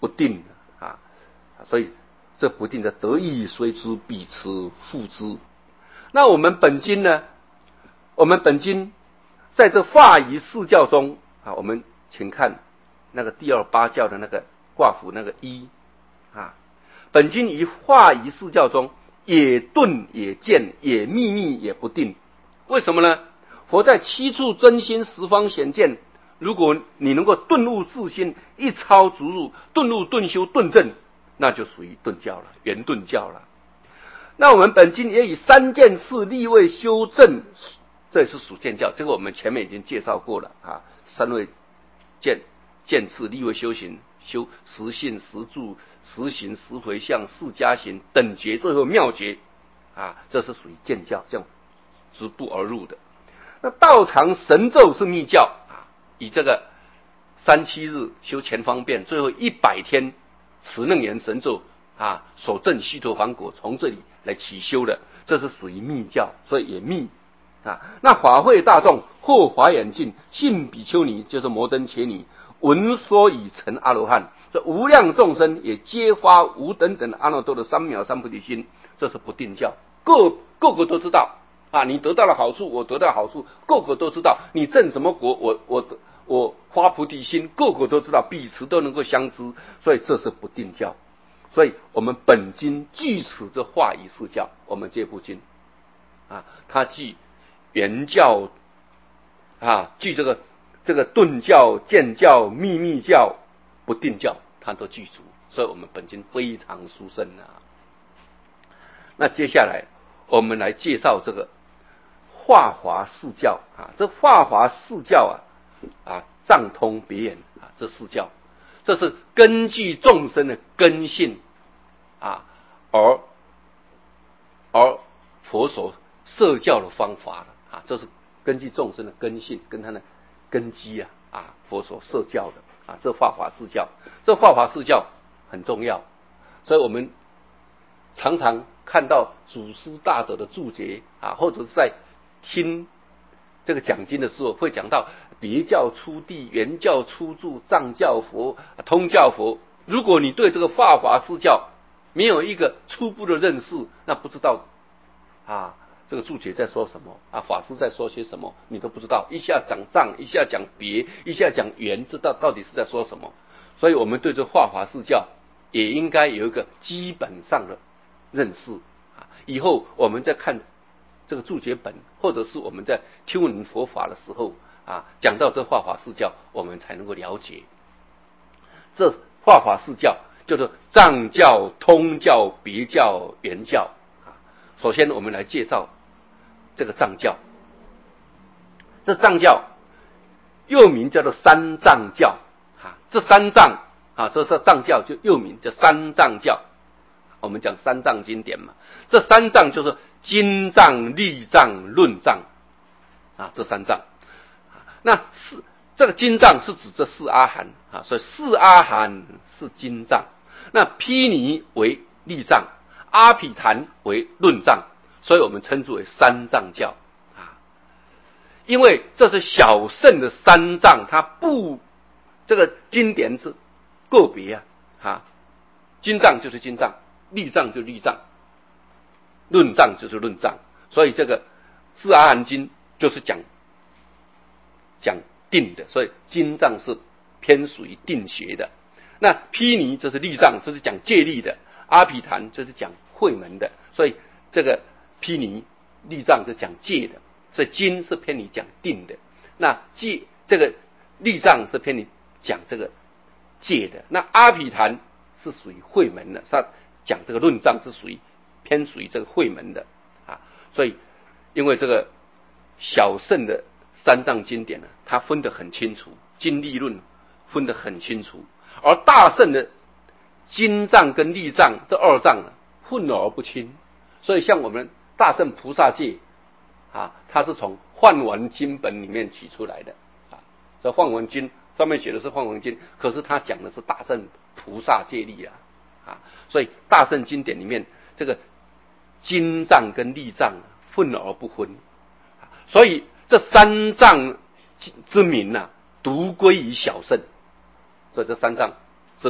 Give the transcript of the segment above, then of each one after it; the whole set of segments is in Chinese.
不定啊，所以这不定的得意虽之，必持复之。那我们本经呢？我们本经在这化仪四教中啊，我们请看那个第二八教的那个卦符那个一啊，本经于化仪四教中也顿也渐也秘密也不定。为什么呢？佛在七处真心十方显见，如果你能够顿悟自心，一超逐入，顿悟顿修顿证，那就属于顿教了，圆顿教了。那我们本经也以三件事立位修正，这也是属见教，这个我们前面已经介绍过了啊。三位见次立位修行，修实信实住实行实回向四加行等觉，最后妙觉啊，这是属于见教，这样逐步而入的。那道场神咒是密教啊，以这个37日修前方便，最后100天持楞严神咒啊，所证须陀洹果，从这里来起修的，这是属于密教，所以也密啊。那法会大众或华严境，信比丘尼就是摩登伽女，闻说已成阿罗汉，这无量众生也皆发无等等阿耨多罗三藐三菩提心，这是不定教，个个都知道啊，你得到了好处，我得到了好处，个个都知道。你证什么果，我发菩提心，个个都知道，彼此都能够相知，所以这是不定教。所以我们本经据此这化仪四教，我们这部经啊，它据原教啊，据这个顿教、渐教、秘密教、不定教，它都具足，所以我们本经非常殊胜啊。那接下来我们来介绍这个化华四教啊，这化华四教啊，藏通别眼啊，这四教，这是根据众生的根性啊，而佛所设教的方法啊，这是根据众生的根性跟他的根基啊，佛所设教的啊，这化华四教，这化华四教很重要，所以我们常常看到祖师大德的注解啊，或者是在听这个讲经的时候，会讲到别教出地、原教出住、藏教佛、通教佛。如果你对这个化华四教没有一个初步的认识，那不知道啊，这个注解在说什么啊，法师在说些什么，你都不知道。一下讲藏，一下讲别，一下讲原，这到底是在说什么？所以我们对这化华四教也应该有一个基本上的认识啊。以后我们在看这个注解本，或者是我们在听闻佛法的时候啊，讲到这化华四教，我们才能够了解。这化华四教叫做藏教、通教、别教、原教啊。首先我们来介绍这个藏教。这藏教又名叫做三藏教啊，这三藏啊，这是藏教就又名叫三藏教。我们讲三藏经典嘛，这三藏就是经藏、律藏、论藏啊，这三藏。那这个经藏是指这四阿含啊，所以四阿含是经藏。那毗尼为律藏，阿毗昙为论藏，所以我们称之为三藏教啊。因为这是小乘的三藏，它不这个经典是个别啊，经藏就是经藏，律藏就是律藏，论藏就是论藏，所以这个四阿含经就是讲定的，所以经藏是偏属于定学的。那毗尼这是律藏，这是讲戒律的；阿毗昙这是讲慧门的，所以这个毗尼律藏是讲戒的，所以经是偏离讲定的。那这个律藏是偏离讲这个戒的，那阿毗昙是属于慧门的，他讲这个论藏是偏属于这个慧门的啊。所以因为这个小乘的三藏经典它分得很清楚，经律论分得很清楚，而大乘的经藏跟律藏这二藏混而不清。所以像我们大乘菩萨戒啊，它是从梵文经本里面取出来的啊。这梵文经上面写的是梵文经，可是它讲的是大乘菩萨戒律啊。所以大乘经典里面这个经藏跟律藏混而不分，所以这三藏之名独归于小乘，所以这三藏之名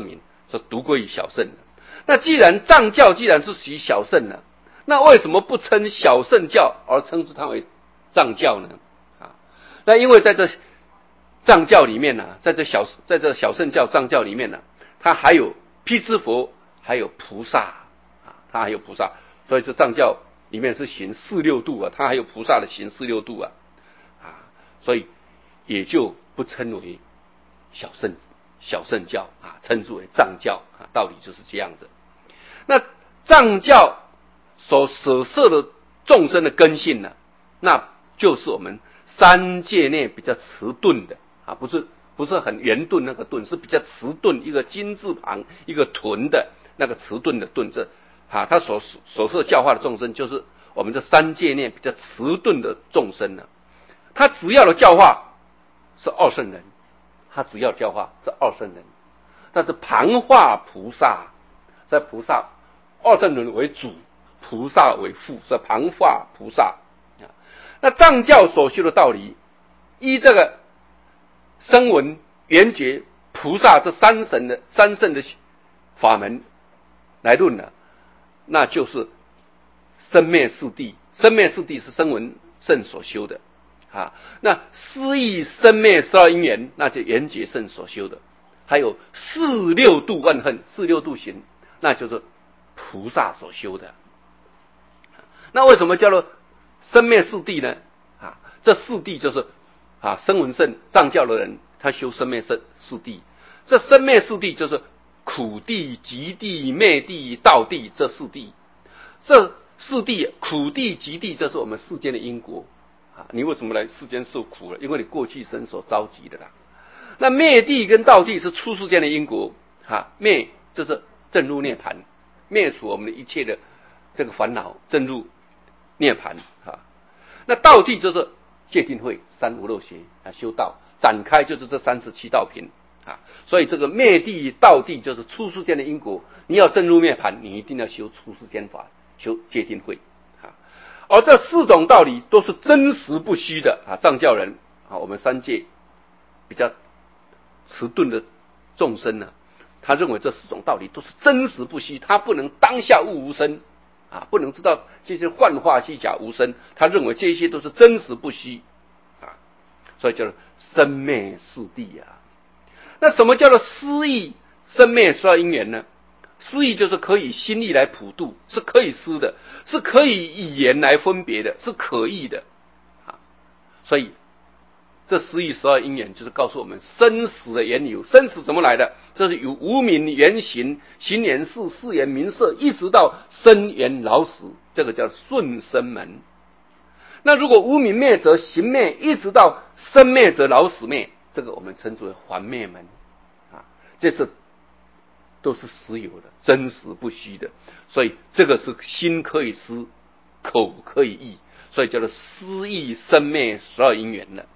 说独归于小圣了。那既然藏教既然是属于小圣了，那为什么不称小圣教而称之它为藏教呢？那因为在这藏教里面呢，在这小圣教藏教里面呢，它还有辟支佛，还有菩萨它还有菩萨，所以这藏教里面是行四六度它还有菩萨的行四六度所以也就不称为小圣教称之为藏教道理就是这样子。那藏教所舍摄的众生的根性呢，那就是我们三界内比较迟钝的不是很圆钝那个钝，是比较迟钝，一个金字旁一个屯的那个迟钝的钝字他所摄教化的众生就是我们这三界内比较迟钝的众生呢。他只要的教化是二圣人，他只要教化是二圣人，但是旁化菩萨，在菩萨二圣人为主，菩萨为辅，所以旁化菩萨那藏教所修的道理，依这个声闻缘觉菩萨这三圣的法门来论呢，那就是生灭四谛。生灭四谛是声闻圣所修的那思义生灭12因缘，那就缘觉圣所修的。还有四六度万恨，四六度行，那就是菩萨所修的。那为什么叫做生灭四谛呢？这四谛就是声闻圣藏教的人他修生灭四谛。这生灭四谛就是苦谛、集谛、灭谛、道谛这四谛。这四谛苦谛集谛，这是我们世间的因果你为什么来世间受苦了？因为你过去生所着急的啦。那灭谛跟道谛是出世间的因果灭就是正入涅槃，灭除我们的一切的这个烦恼，正入涅槃那道谛就是戒定慧三无漏学修道展开，就是这37道品所以这个灭谛道谛就是出世间的因果，你要正入涅槃，你一定要修出世间法，修戒定慧而这四种道理都是真实不虚的藏教人我们三界比较迟钝的众生呢，他认为这四种道理都是真实不虚，他不能当下悟无生不能知道这些幻化虚假无生，他认为这些都是真实不虚所以叫做生灭四谛那什么叫做思义生灭12因缘呢？思义就是可以心意来普度，是可以思的，是可以语言来分别的，是可意的所以这思义12因缘就是告诉我们生死的缘由。生死怎么来的？这是由无明缘行，行缘事，事缘名色，一直到生缘老死，这个叫顺生门。那如果无明灭则行灭，一直到生灭则老死灭，这个我们称之为还灭门这是都是实有的，真实不虚的。所以这个是心可以思，口可以议，所以叫做思义生灭12因缘的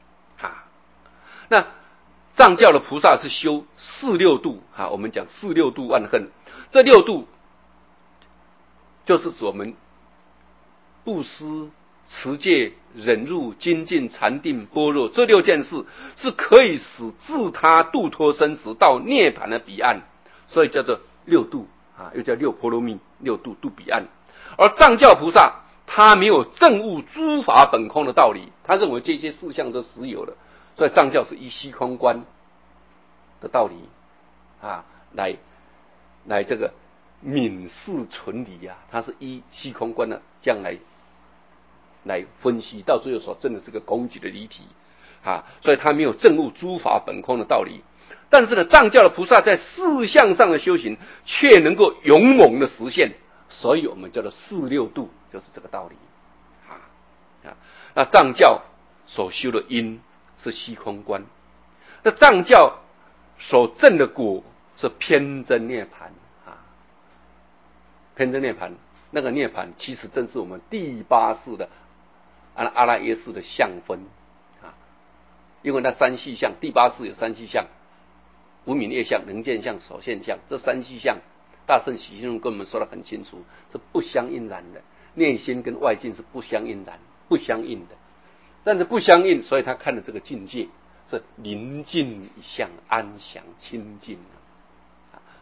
那藏教的菩萨是修四六度我们讲四六度万恨，这六度就是指我们布施、持戒、忍辱、精进、禅定、般若这6件事，是可以使自他度脱生死到涅槃的彼岸，所以叫做六度又叫六波罗蜜，六度度彼岸。而藏教菩萨他没有证悟诸法本空的道理，他认为这些事项都实有的，所以藏教是依虚空观的道理来这个泯世存理他是依虚空观的这样来分析，到最后所证的是个空寂的离体所以他没有证悟诸法本空的道理。但是呢，藏教的菩萨在事相上的修行却能够勇猛的实现，所以我们叫做四六度，就是这个道理那藏教所修的因是虚空观，那藏教所证的果是偏真涅槃偏真涅槃，那个涅槃其实正是我们第8世的阿赖耶识的相分因为那三细相，第8世有三细相，无明业相、能见相、所现相，这三细相大圣起信论跟我们说得很清楚，是不相应然的，内心跟外境是不相应然不相应的，但是不相应，所以他看的这个境界是宁静一相，安详清净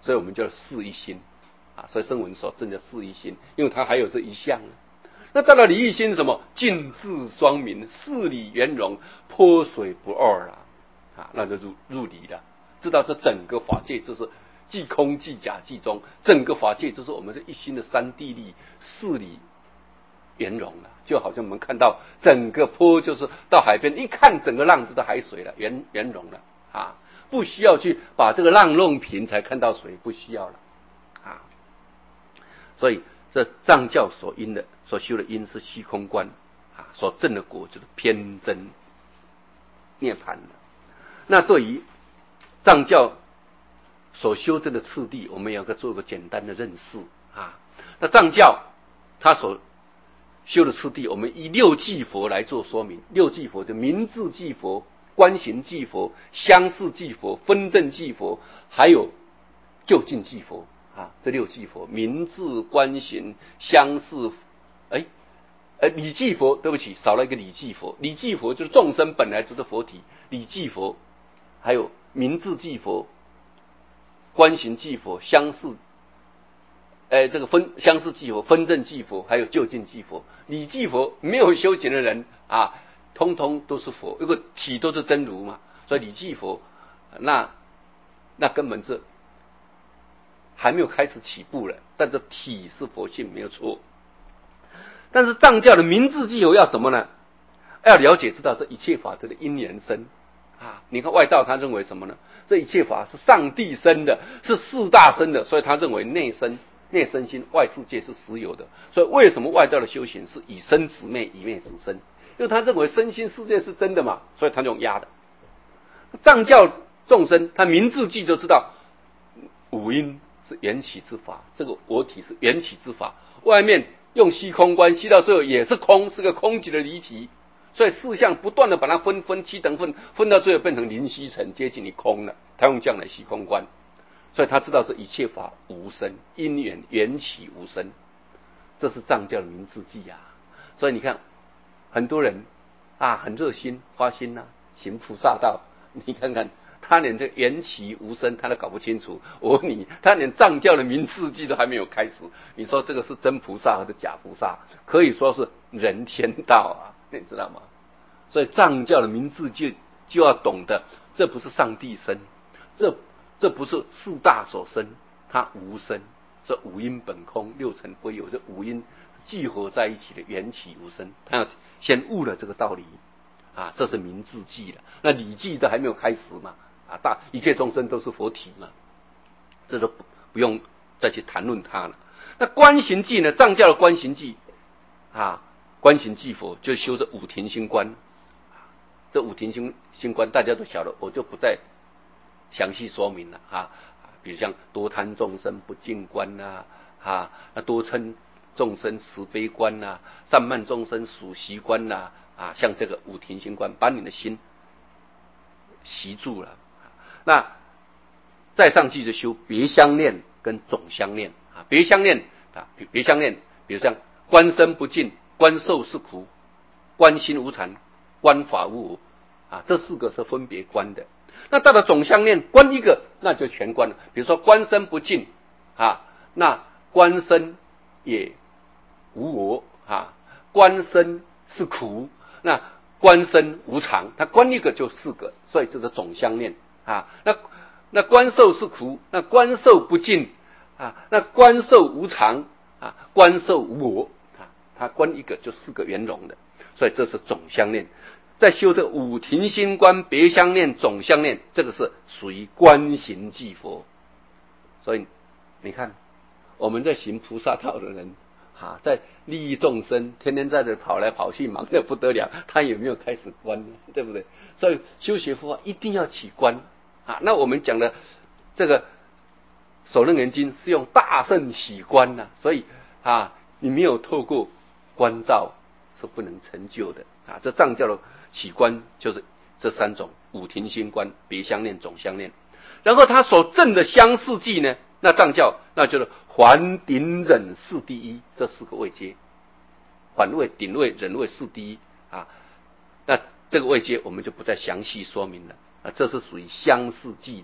所以我们叫四一心啊。所以声闻所证叫四一心，因为它还有这一项呢。那到了离一心是什么？尽智双明，事理圆融，泼水不二了啊，那就入理了。知道这整个法界就是即空即假即中，整个法界就是我们这一心的三谛力，事理圆融了。就好像我们看到整个坡，就是到海边一看，整个浪子的海水了，圆融了啊，不需要去把这个浪弄平才看到水，不需要了啊。所以这藏教所修的因是虚空观啊，所证的果就是偏真涅槃了。那对于藏教所修证的次第，我们也要做一个简单的认识啊。那藏教它所修的次第，我们以六即佛来做说明。六即佛就明智即佛、观行即佛、相似即佛、分证即佛，还有究竟即佛啊。这六即佛，明智、观行、相似，理即佛，对不起，少了一个理即佛。理即佛就是众生本来就是佛体，理即佛，还有明智即佛、观行即佛、相似。这个相似即佛、分证即佛，还有究竟即佛。理即佛没有修行的人啊，通通都是佛，因为体都是真如嘛，所以理即佛，那根本是还没有开始起步了，但这体是佛性没有错。但是藏教的明智即佛要什么呢？要了解知道这一切法则的因缘生啊。你看外道他认为什么呢？这一切法是上帝生的，是四大生的，所以他认为内生心，外世界是实有的。所以为什么外道的修行是以身止灭，以灭止身？因为他认为身心世界是真的嘛，所以他用压的。藏教众生他明智记就知道五阴是缘起之法，这个我体是缘起之法，外面用虚空观吸到最后也是空，是个空寂的离体。所以四相不断的把它分七等分到最后变成灵虚尘，接近于空了。他用这样来虚空观，所以他知道这一切法无生，因缘缘起无生，这是藏教的明智记啊。所以你看很多人啊很热心花心啊，行菩萨道，你看看他连这缘起无生他都搞不清楚，我问你，他连藏教的明智记都还没有开始，你说这个是真菩萨还是假菩萨？可以说是人天道啊，你知道吗？所以藏教的明智记就要懂得，这不是上帝生，这不是四大所生，它无生，这五阴本空，六尘非有，这五阴聚合在一起的缘起无生，他要先悟了这个道理啊，这是明智记了。那理记都还没有开始嘛，啊，一切众生都是佛体嘛，这都不用再去谈论它了。那观行记呢？藏教的观行记啊，观行记佛就修这五停心观，这五停心观大家都晓得，我就不再详细说明了啊。比如像多贪众生不净观呐，多嗔众生慈悲观呐，散漫众生属习观呐，像这个五停心观，把你的心习住了。那再上去就修别相念跟总相念啊，别相念，比如像观身不净、观受是苦、观心无常、观法无我啊，这四个是分别观的。那到了总相念，观一个那就全观了。比如说观身不净那观身也无我观身是苦，那观身无常，他观一个就四个，所以这是总相念那观受是苦，那观受不净那观受无常观受无我他观一个就四个圆融的，所以这是总相念。在修这五停心观、别相念、总相念，这个是属于观行即佛。所以你看我们在行菩萨道的人在利益众生，天天在这跑来跑去，忙得不得了，他有没有开始观呢？对不对？所以修学佛法一定要起观那我们讲的这个首楞严经是用大圣起观所以你没有透过观照是不能成就的这藏教的起观就是这三种：五停心观、别相念、总相念。然后他所证的相似记呢，那藏教那就是还顶忍四第一，这四个位阶，还位、顶位、忍位、四第一那这个位阶我们就不再详细说明了这是属于相似记的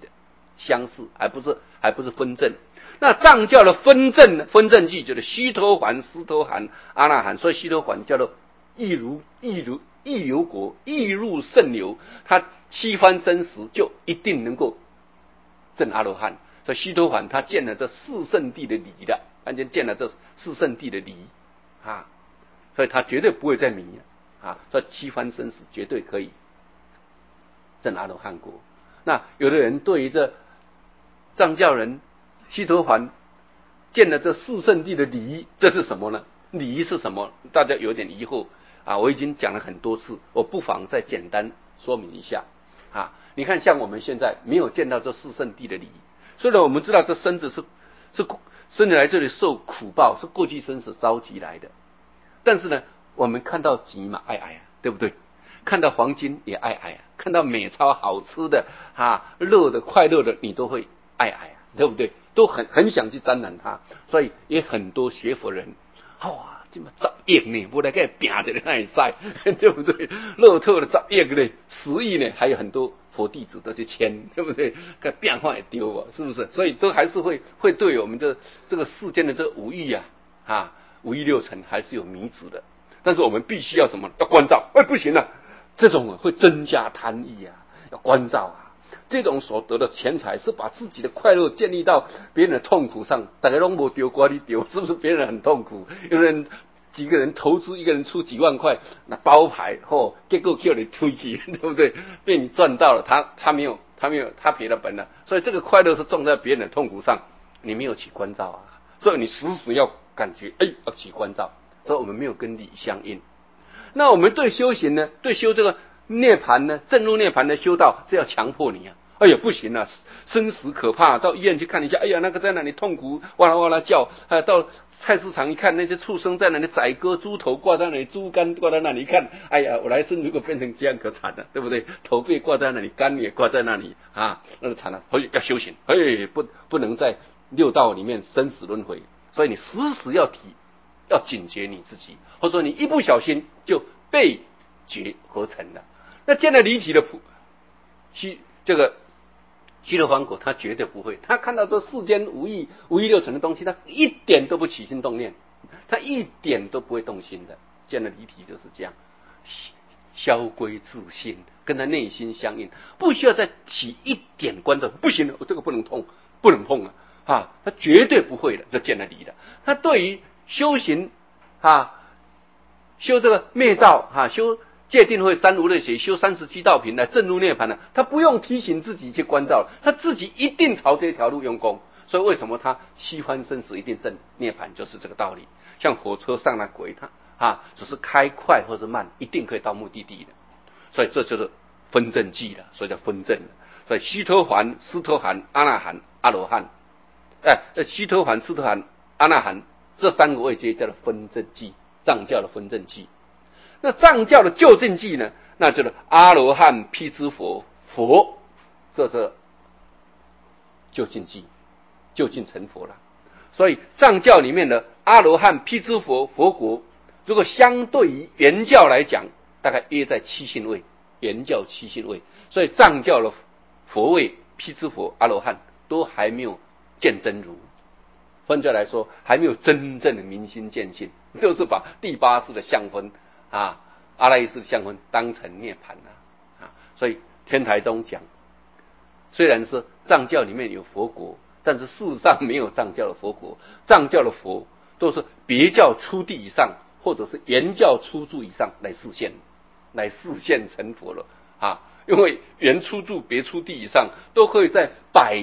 相似，还不是分证。那藏教的分证记就是须陀洹、斯陀含、阿那含，所以须陀洹叫做亦由国，亦入圣流，他七番生死就一定能够证阿罗汉。所以须陀洹他见了这四圣地的理的，他就见了这四圣地的理啊，所以他绝对不会再迷啊，所以七番生死绝对可以证阿罗汉果。那有的人对于这藏教人须陀洹见了这四圣地的理，这是什么呢？理是什么？大家有点疑惑啊！我已经讲了很多次，我不妨再简单说明一下啊！你看，像我们现在没有见到这四圣地的理，虽然我们知道这身子是生来这里受苦报，是过去生死召集来的，但是呢，我们看到吉嘛爱啊，对不对？看到黄金也爱啊，看到美钞好吃的啊，乐的快乐的，你都会爱啊，对不对？都很想去沾染它，所以也很多学佛人，哇，这么10亿呢，不来给拼在那里晒，对不对？乐透的10亿呢，10亿呢，还有很多佛弟子都去签，对不对？个变化也丢啊，是不是？所以都还是会对我们这个世间的这五欲啊，五欲六尘还是有迷子的。但是我们必须要怎么？要关照，不行啊，这种会增加贪欲啊，要关照啊。这种所得的钱财是把自己的快乐建立到别人的痛苦上，大家都没丢，瓜你丢，是不是？别人很痛苦，有人几个人投资，一个人出几万块，那包牌结果叫你推起，对不对？被你赚到了，他没有他赔了本了，所以这个快乐是种在别人的痛苦上，你没有起关照啊，所以你时要感觉要起关照，所以我们没有跟理相应。那我们对修行呢，对修这个涅槃呢，正入涅槃的修道，是要强迫你啊！哎呀，不行啊，生死可怕，到医院去看一下，哎呀，那个在那里痛苦，哇啦哇啦叫，到菜市场一看，那些畜生在那里宰割，猪头挂在那里，猪肝挂在那里，一看，哎呀，我来生如果变成这样可惨了，对不对？头被挂在那里，肝也挂在那里啊，那就惨了。所以要修行，不能在六道里面生死轮回，所以你时要警觉你自己，或者说你一不小心就被觉合成了。那见了离体的这个须陀洹果，他绝对不会，他看到这世间五欲六尘的东西，他一点都不起心动念，他一点都不会动心的。见了离体就是这样，消归自性，跟他内心相应，不需要再起一点关照。不行了，我这个不能碰啊，他绝对不会的，就见了离的。他对于修行修这个灭道修戒定慧三无漏学，修37道品来证入涅槃了，他不用提醒自己去关照，他自己一定朝这条路用功。所以为什么他七番生死一定证涅槃，就是这个道理。像火车上的轨，他只是开快或者慢，一定可以到目的地的。所以这就是分证记了，所以叫分证。所以须陀洹、斯陀含、阿那含、阿罗汉，须陀洹、斯陀含、阿那含这3个位阶叫做分证记，藏教的分证记。那藏教的究竟记呢？那就是阿罗汉辟支佛，这究竟记，究竟成佛了。所以藏教里面的阿罗汉辟支佛佛国，如果相对于原教来讲，大概约在7信位，原教7信位。所以藏教的佛位辟支佛、阿罗汉都还没有见真如。换句来说，还没有真正的明心见性，就是把第8识的相分阿赖耶识的相分当成涅槃了所以天台宗讲，虽然是藏教里面有佛国，但是事实上没有藏教的佛国。藏教的佛都是别教初地以上，或者是原教初住以上来示现成佛了因为原初住别初地以上都可以在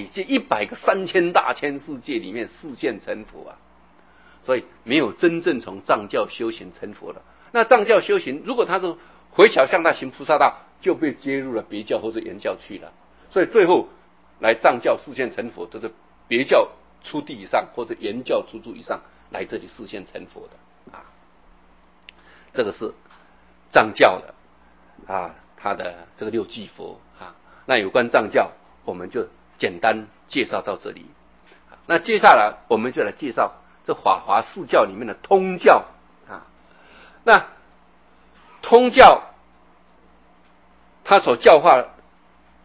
100个3000大千世界里面示现成佛所以没有真正从藏教修行成佛的。那藏教修行，如果他是回小向大行菩萨道，就被接入了别教或者原教去了。所以最后来藏教示现成佛，都是别教初地以上或者原教初住以上来这里示现成佛的这个是藏教的他的这个6具佛那有关藏教，我们就简单介绍到这里。那接下来我们就来介绍这法华四教里面的通教那通教他所教化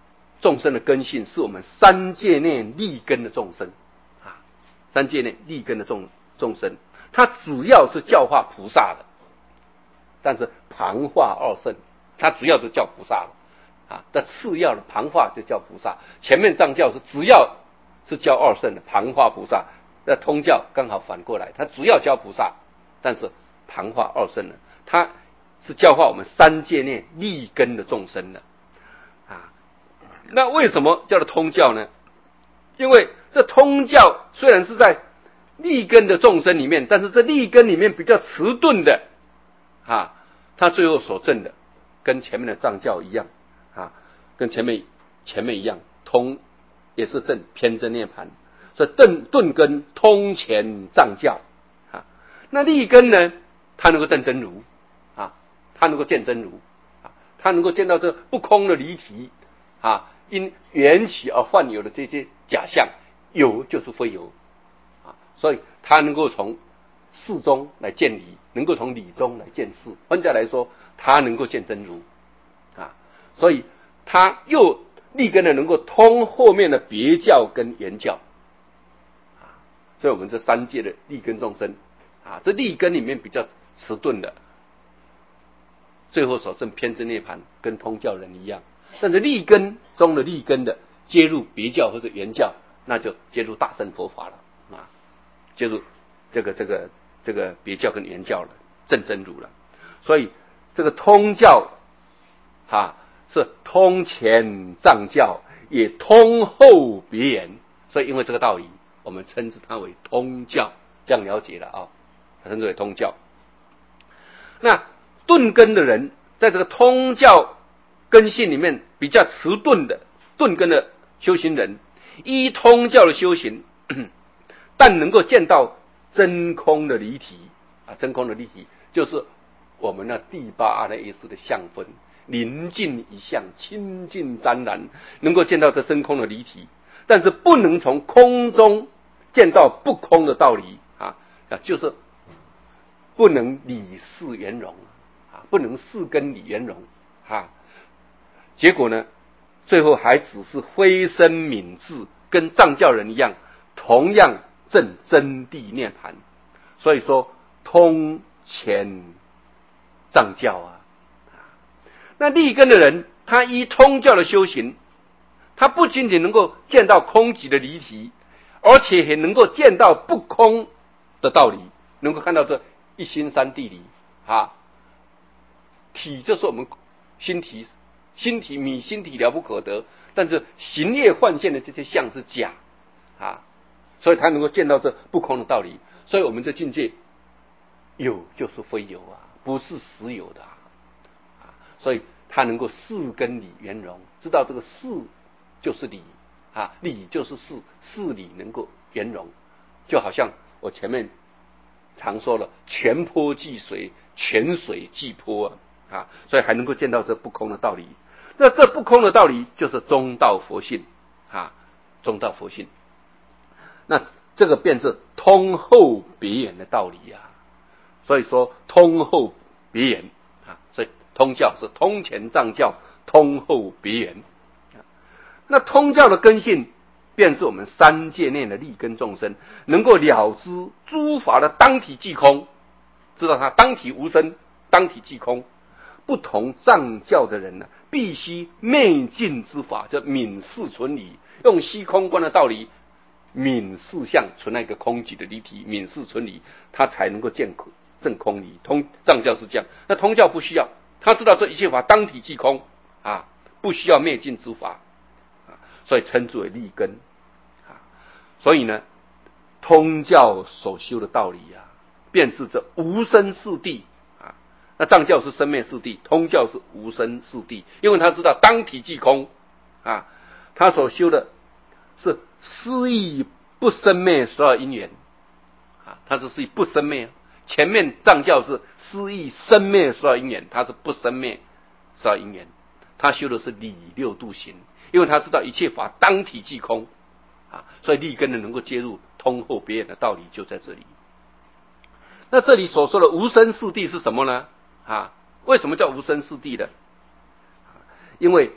众生的根性是我们三界内立根的众生啊，三界内立根的众生，他主要是教化菩萨的，但是旁化二圣，他主要就叫菩萨了啊。这次要的旁化就叫菩萨，前面藏教是主要是教二圣的，旁化菩萨。那通教刚好反过来，他主要教菩萨，但是旁化二圣的，他是教化我们三界内立根的众生的啊。那为什么叫做通教呢？因为这通教虽然是在立根的众生里面，但是这立根里面比较迟钝的啊，他最后所证的跟前面的藏教一样啊，跟前面一样，通也是证偏真涅盘，所以顿根通前藏教啊。那立根呢，他能够证真如啊，他能够见真如啊，他能够见到这不空的离体啊，因缘起而幻有的这些假象，有就是非有啊，所以他能够从事中来见理，能够从理中来见事。换句话来说，他能够见真如啊，所以他又立根的能够通后面的别教跟原教啊。所以我们这三界的立根众生啊，这立根里面比较迟钝的，最后所证偏真涅盘，跟通教人一样。但是立根中的立根的接入别教或者原教，那就接入大乘佛法了啊，接入这个别教跟原教了，证真如了。所以这个通教啊是通前藏教，也通后别言，所以因为这个道理，我们称之它为通教，这样了解了啊，称之为通教。那顿根的人，在这个通教根性里面比较迟钝的顿根的修行人，依通教的修行，但能够见到真空的离体啊，真空的离体就是我们那第八阿赖耶识的相分，临近一相，清净湛然，能够见到这真空的离体，但是不能从空中见到不空的道理啊，就是不能理事圆融啊，不能事根理圆融啊。结果呢，最后还只是非身泯智，跟藏教人一样，同样证真谛涅盘。所以说通前藏教啊。那立根的人，他依通教的修行，他不仅仅能够见到空寂的离体，而且也能够见到不空的道理，能够看到这一心三谛理啊。体就是我们心体迷心体了不可得，但是形业幻现的这些相是假啊，所以他能够见到这不空的道理。所以我们这境界有就是非有啊，不是实有的啊，所以他能够事跟理圆融，知道这个事就是理啊，理就是事，事理能够圆融，就好像我前面常说了，泉波即水，泉水即波啊，所以还能够见到这不空的道理。那这不空的道理就是中道佛性啊，中道佛性。那这个便是通后别言的道理啊。所以说通后别言啊，所以通教是通前藏教，通后别言。那通教的根性，便是我们三界内的立根众生，能够了知诸法的当体即空，知道它当体无生，当体即空。不同藏教的人呢，必须昧尽之法，叫泯事存理，用虚空观的道理，泯事相存那个空寂的离体，泯事存理，他才能够证空理。藏教是这样，那通教不需要，他知道这一切法当体即空啊，不需要昧尽之法啊，所以称之为立根啊。所以呢，通教所修的道理啊，便是这无生四谛。那藏教是生灭四谛，通教是无生四谛，因为他知道当体即空啊，他所修的是思义不生灭12因缘啊，他是思义不生灭。前面藏教是思义生灭12因缘，他是不生灭12因缘，他修的是理六度行，因为他知道一切法当体即空啊，所以立根的能够接入通后别言的道理就在这里。那这里所说的无生四谛是什么呢？啊，为什么叫无生四谛呢？因为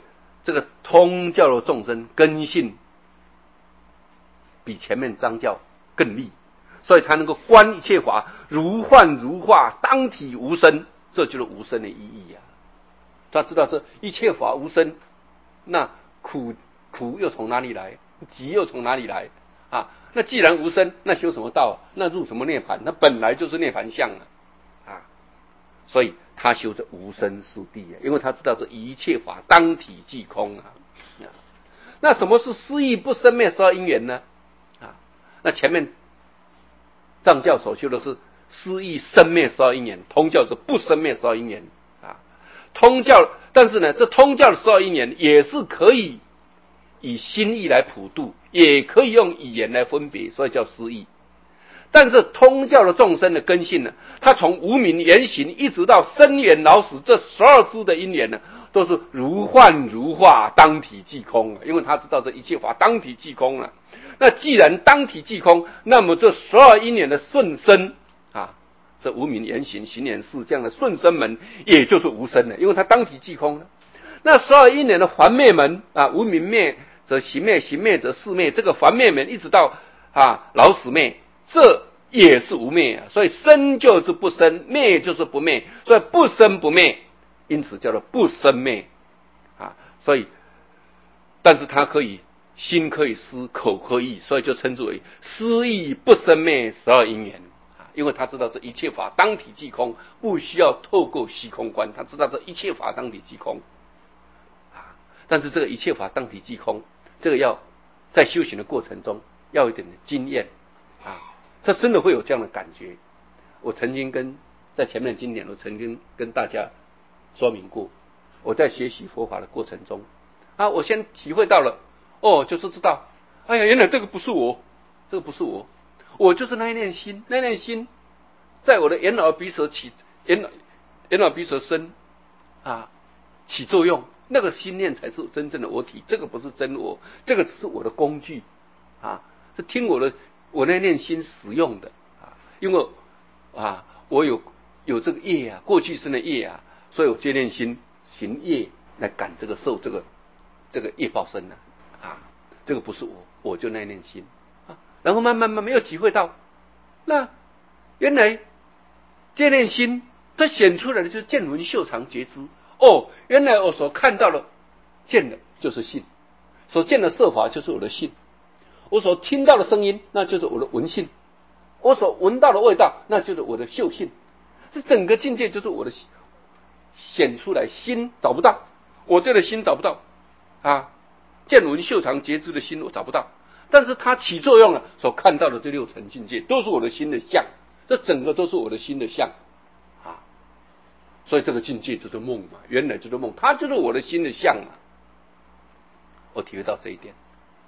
这个通教的众生根性比前面章教更利，所以他能够观一切法如幻如化，当体无生，这就是无生的意义啊。他知道这一切法无生，那苦又从哪里来？集又从哪里来啊？那既然无生，那修什么道？那入什么涅槃？那本来就是涅槃相啊！所以他修这无生四谛啊，因为他知道这一切法当体即空啊。那什么是思义不生灭十二因缘呢？啊，那前面藏教所修的是思义生灭十二因缘，通教是不生灭十二因缘啊。通教，但是呢，这通教的十二因缘也是可以以心意来普度，也可以用语言来分别，所以叫思义。但是通教的众生的根性呢，他从无明原形一直到生缘老死这12支的因缘呢，都是如幻如化，当体即空，因为他知道这一切法当体即空了。那既然当体即空，那么这12因缘的顺生啊，这无明原形行缘事这样的顺生门，也就是无生了，因为它当体即空了。那12因缘的还灭门啊，无明灭则行灭，行灭则事灭，这个还灭门一直到老死灭，这也是无灭啊。所以生就是不生，灭就是不灭，所以不生不灭，因此叫做不生灭啊。所以，但是它可以心可以思，口可以，所以就称之为思义不生灭12因缘啊。因为他知道这一切法当体即空，不需要透过虚空观，他知道这一切法当体即空啊。但是这个一切法当体即空，这个要在修行的过程中要有一点的经验啊，这真的会有这样的感觉。我曾经在前面的经典，我曾经跟大家说明过，我在学习佛法的过程中啊，我先体会到了，就是知道，哎呀，原来这个不是我，这个不是我，我就是那一念心，那一念心在我的眼耳鼻舌起眼耳鼻舌身啊起作用，那个心念才是真正的我体，这个不是真我，这个只是我的工具啊，是听我那念心使用的啊，因为我有这个业啊，过去生的业啊，所以我借念心行业来感这个受这个业报身啊，这个不是我就那念心啊，然后慢慢又体会到，那原来借念心它显出来的就是见闻嗅尝觉知。原来我所看到的见的就是性，所见的色法就是我的性，我所听到的声音那就是我的闻性，我所闻到的味道那就是我的嗅性，这整个境界就是我的显出来，心找不到，我这个心找不到啊，见闻嗅尝觉知的心我找不到，但是它起作用了，所看到的这6层境界都是我的心的相，这整个都是我的心的相啊，所以这个境界就是梦嘛，原来就是梦，它就是我的心的相嘛，我体会到这一点。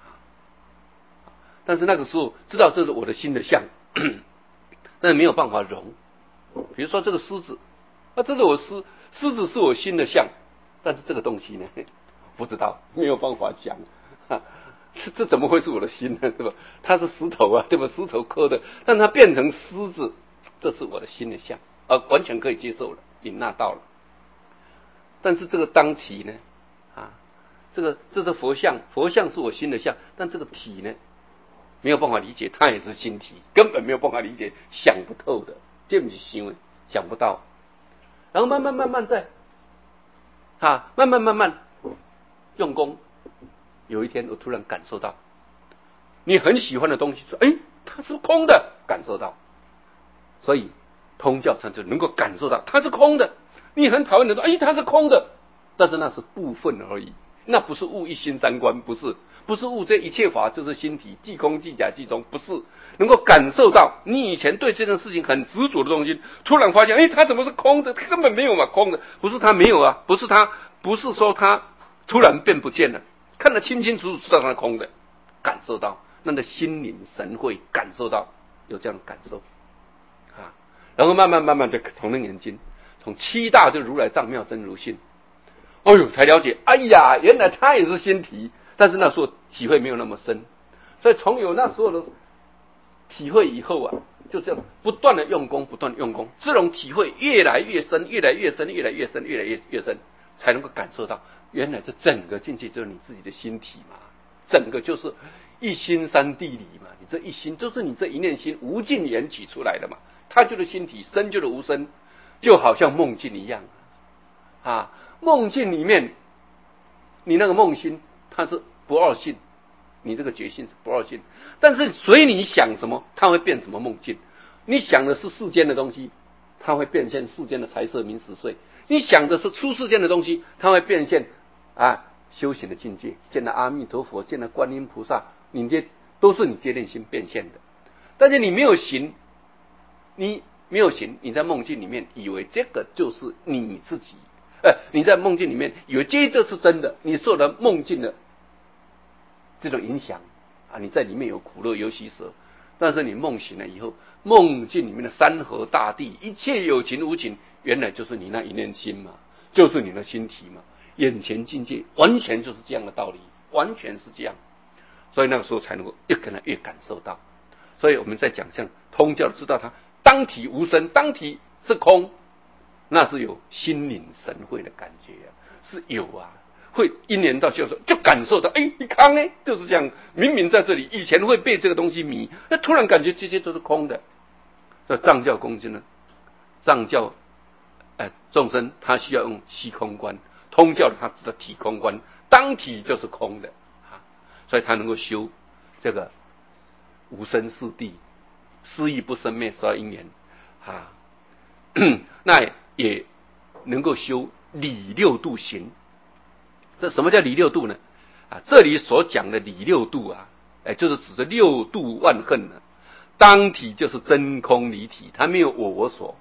但是那个时候知道这是我的心的相，但是没有办法容。比如说这个狮子，这是狮子是我心的相，但是这个东西呢，不知道，没有办法想，这怎么会是我的心呢？对吧？它是石头啊，对吧？石头刻的，但它变成狮子，这是我的心的相，完全可以接受了，引纳到了。但是这个当体呢，这是佛相，佛相是我心的相，但这个体呢，没有办法理解，它也是心体，根本没有办法理解，想不透的，这不是行为，想不到。然后慢慢在慢慢用功，有一天我突然感受到，你很喜欢的东西，说它是空的，感受到，所以通教它就能够感受到它是空的。你很讨厌的说，它是空的，但是那是部分而已，那不是悟一心三观，不是悟这一切法就是心体，即空即假即中，不是能够感受到你以前对这件事情很执着的东西，突然发现，它怎么是空的？根本没有嘛，空的，不是它没有啊，不是说它突然变不见了，看得清清楚楚，知道它是空的，感受到，那个心领神会，感受到有这样的感受然后慢慢就从那眼睛，从7大就如来藏妙真如性，才了解，原来它也是心体，但是那时候体会没有那么深，所以从有那时候的体会以后就这样不断的用功，这种体会越来越深，越来越深，越来越深，越来越深，才能够感受到原来这整个境界就是你自己的心体嘛，整个就是一心三地理嘛，你这一心就是你这一念心无尽缘起出来的嘛，它就是心体，身就是无身，就好像梦境一样啊，梦境里面你那个梦心它是不二性，你这个觉性是不二性，但是随你想什么它会变什么梦境，你想的是世间的东西，它会变现世间的财色名食睡，你想的是出世间的东西，它会变现修行的境界，见到阿弥陀佛，见到观音菩萨，你这都是你接念心变现的。但是你没有行，你在梦境里面以为这个就是你自己，你在梦境里面以为这是真的，你受了梦境的这种影响你在里面有苦乐有喜舍，但是你梦醒了以后，梦境里面的山河大地，一切有情无情，原来就是你那一念心嘛，就是你的心体嘛。眼前境界完全就是这样的道理，完全是这样，所以那个时候才能够越跟他越感受到。所以我们在讲像通教知道它当体无生，当体是空，那是有心领神会的感觉是有会一年到就是就感受到，你看呢就是这样，明明在这里，以前会被这个东西迷，突然感觉这些都是空的。这藏教攻击呢，藏教众生他需要用虚空观，通教他知道体空观，当体就是空的所以他能够修这个无生四谛，思亦不生灭十二因缘那也能够修理六度行。这什么叫理六度呢？这里所讲的理六度就是指着六度万恨当体就是真空离体，它没有我所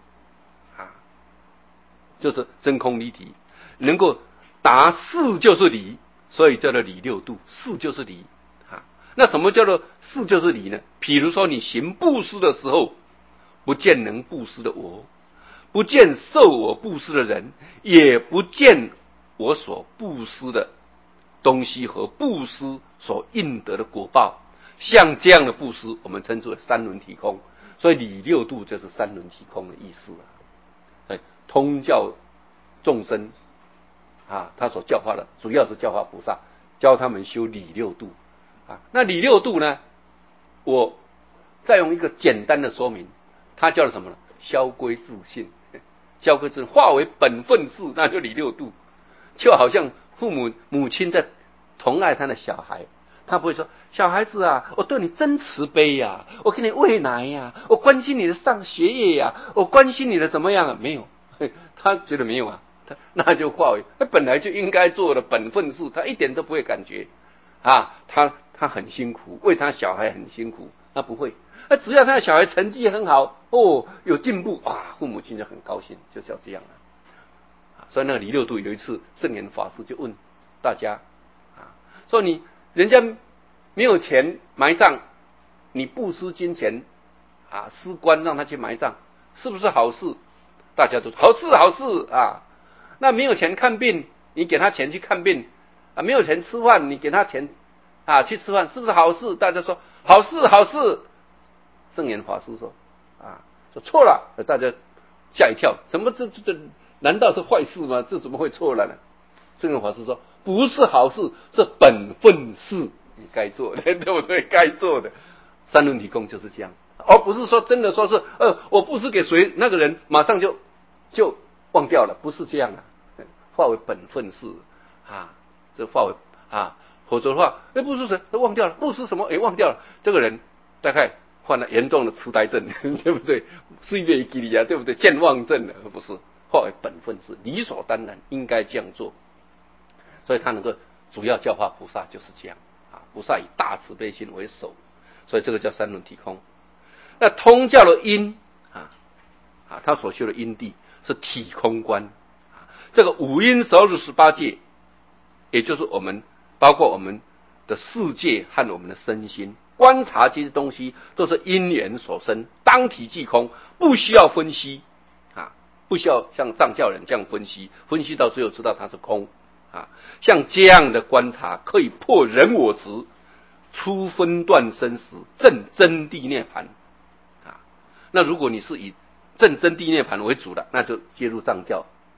就是真空离体，能够达四就是理，所以叫做理六度，四就是理那什么叫做四就是理呢？比如说你行布施的时候，不见能布施的我，不见受我布施的人，也不见我所布施的东西和布施所应得的果报，像这样的布施我们称之为三轮体空，所以理六度就是三轮体空的意思通教众生他所教化的主要是教化菩萨，教他们修理六度那理六度呢，我再用一个简单的说明，它叫什么呢？消归自性，消归自性化为本分事，那就理六度。就好像母亲在疼爱他的小孩，他不会说小孩子我对你真慈悲我给你喂奶我关心你的上学业我关心你的怎么样没有，他觉得没有那就化为他本来就应该做的本分事，他一点都不会感觉他很辛苦，为他小孩很辛苦，他不会。只要他的小孩成绩很好有进步父母亲就很高兴，就是要这样所以那个理六度有一次圣严法师就问大家说你人家没有钱埋葬，你布施金钱施棺让他去埋葬，是不是好事？大家都说好事那没有钱看病，你给他钱去看病没有钱吃饭，你给他钱去吃饭，是不是好事？大家说好事。圣严法师说说错了，大家吓一跳，怎么这难道是坏事吗？这怎么会错了呢？圣严法师说不是好事，是本分事，你该做的，对不对？该做的三轮体空就是这样，而不是说真的说是我布施给谁，那个人马上就忘掉了，不是这样化为本分事这化为否则的话布施谁都忘掉了，布施什么忘掉了，这个人大概患了严重的痴呆症对不对？岁月记忆对不对？健忘症不是，化为本分事，理所当然应该这样做。所以他能够主要教化菩萨就是这样菩萨以大慈悲心为首，所以这个叫三轮体空。那通教的因他所修的因地是体空观这个五阴1218界，也就是我们包括我们的世界和我们的身心观察这些东西都是因缘所生，当体即空，不需要分析不需要像藏教人这样分析到最后知道它是空像这样的观察可以破人我执，出分断生死，证真谛涅槃那如果你是以证真谛涅槃为主的，那就接入藏教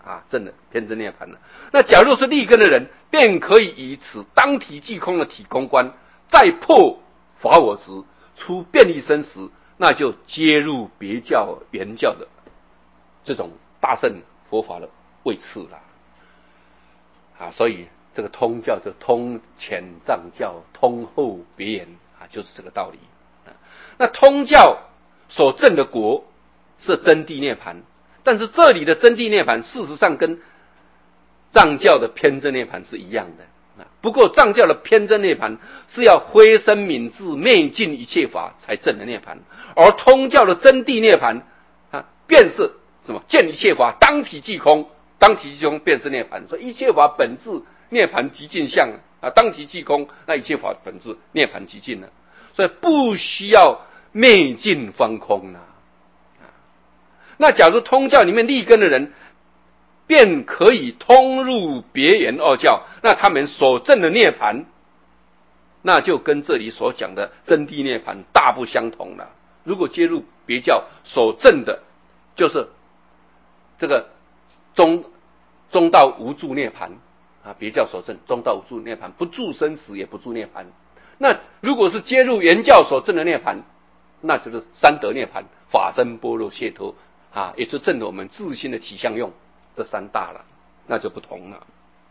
证了偏真涅盘了。那假如是立根的人，便可以以此当体即空的体空观，再破法我执，出便利生时，那就接入别教原教的这种大乘佛法的位次了。所以这个通教就通前藏教，通后别言就是这个道理。那通教所证的果是真谛涅盘，但是这里的真谛涅盘事实上跟藏教的偏真涅盘是一样的。不过藏教的偏真涅盘是要灰身泯智，灭尽一切法才证的涅盘，而通教的真谛涅盘便是什么？见一切法当体即空，当体即空便是涅盘。所以一切法本质涅盘即尽相当体即空，那一切法本质涅盘即尽了，所以不需要灭尽方空那假如通教里面立根的人，便可以通入别言二教，那他们所证的涅盘，那就跟这里所讲的真谛涅盘大不相同了。如果接入别教所证的，就是这个中道无住涅盘别教所证中道无住涅盘，不住生死也不住涅盘。那如果是接入原教所证的涅盘，那就是三德涅盘、法身般若解脱也就证了我们自心的体相用这三大了，那就不同了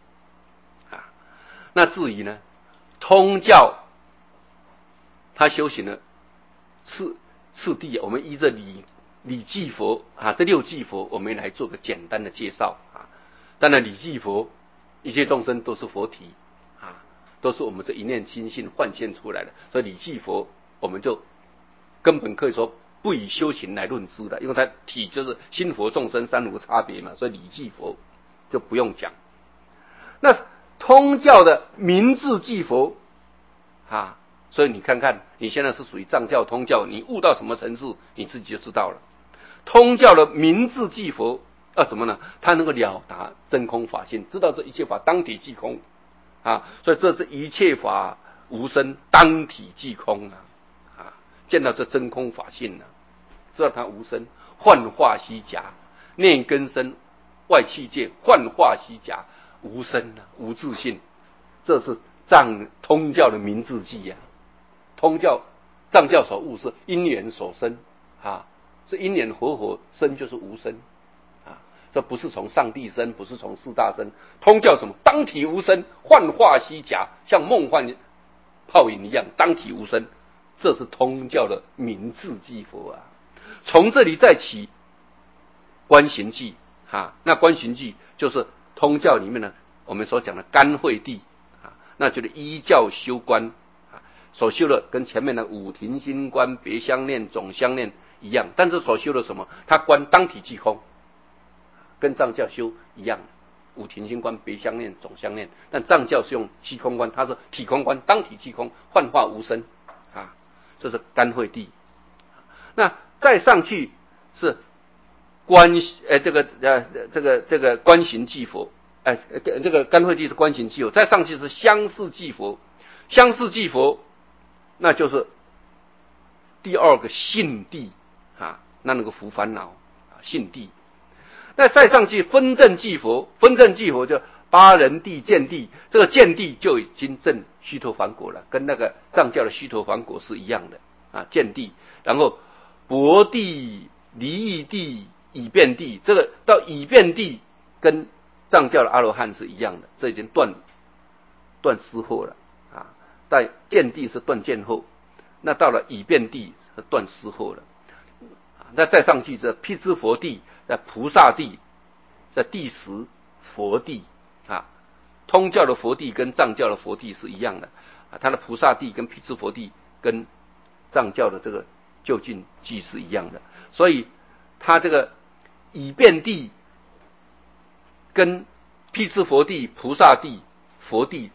那至于呢，通教他修行的次第，我们依着理记佛这六记佛，我们来做个简单的介绍当然理记佛一切众生都是佛体都是我们这一念心性幻现出来的，所以理记佛我们就根本可以说不以修行来论之的，因为它体就是心佛众生三无差别嘛，所以理记佛就不用讲。那通教的明智记佛所以你看看你现在是属于藏教通教，你悟到什么层次你自己就知道了。通教的明智记佛什么呢？他能够了达真空法性，知道这一切法当体即空所以这是一切法无生当体即空见到这真空法性知道它无生，幻化虚假，内根生，外气界，幻化虚假，无生无自性，这是通教的明智记藏教所悟是因缘所生是因缘合生就是无生这不是从上帝生，不是从四大生。通教什么？当体无生，幻化虚假，像梦幻泡影一样，当体无生。这是通教的明智记佛从这里再起观行记那观行记就是通教里面呢我们所讲的甘惠地那就是依教修观所修的跟前面的五停心观、别相念、总相念一样，但是所修的什么？他观当体即空，跟藏教修一样，五停心观、别相念、总相念，但藏教是用虚空观，他是体空观，当体即空，幻化无生这是甘惠地。那再上去是这个观行记佛，这个甘惠地是观行记佛，再上去是相似记佛，相似记佛那就是第二个信地那个伏烦恼信地。那再上去分正记佛，分正记佛就八人地见地，这个见地就已经证须陀洹果了，跟那个藏教的须陀洹果是一样的见地。然后薄地、离异地、已变地，这个到已变地跟藏教的阿罗汉是一样的，这已经断失惑了在见地是断见惑，那到了已变地是断失惑了那再上去这辟支佛地，在菩萨地，在第十佛地通教的佛地跟藏教的佛地是一样的它的菩萨地跟辟支佛地跟藏教的这个究竟记是一样的，所以它这个已变地跟辟支佛地、菩萨地、佛地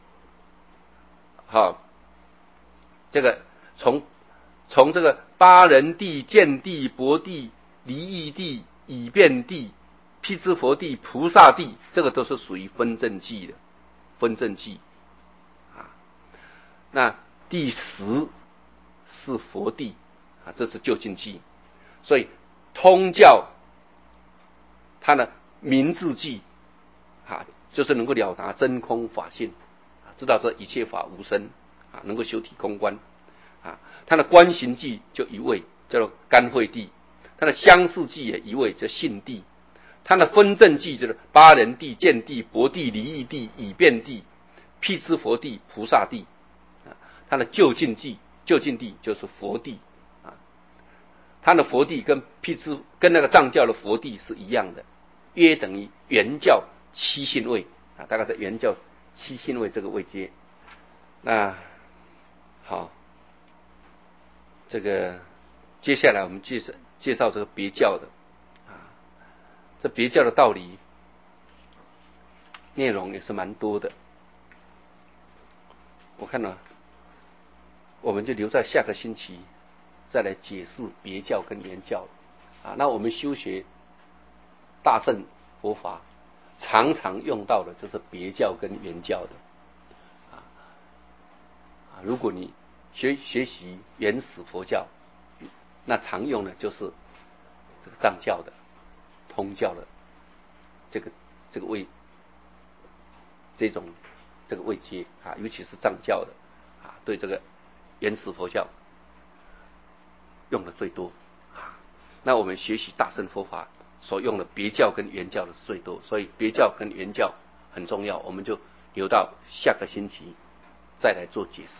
这个从这个八人地、见地、薄地、离异地、已变地、辟支佛地、菩萨地，这个都是属于分正记的分正记那第十是佛地这是究竟记。所以通教它呢明智记就是能够了达真空法性知道这一切法无生能够修体空观他的观行记就一位叫做干慧地，他的相似记也一位叫信地，他的分证记就是八人地、见地、博地、离异地、以变地、辟支佛地、菩萨地他的究竟地就是佛地他的佛地跟那个藏教的佛地是一样的，约等于原教七信位大概在原教七信位这个位阶。那好，这个接下来我们介绍这个别教的这别教的道理内容也是蛮多的，我看我们就留在下个星期再来解释别教跟原教那我们修学大乘佛法常常用到的就是别教跟原教的如果你学习原始佛教，那常用的就是这个藏教的通教的这个位阶尤其是藏教的对这个原始佛教用的最多那我们学习大乘佛法所用的别教跟原教的是最多，所以别教跟原教很重要，我们就留到下个星期再来做解释。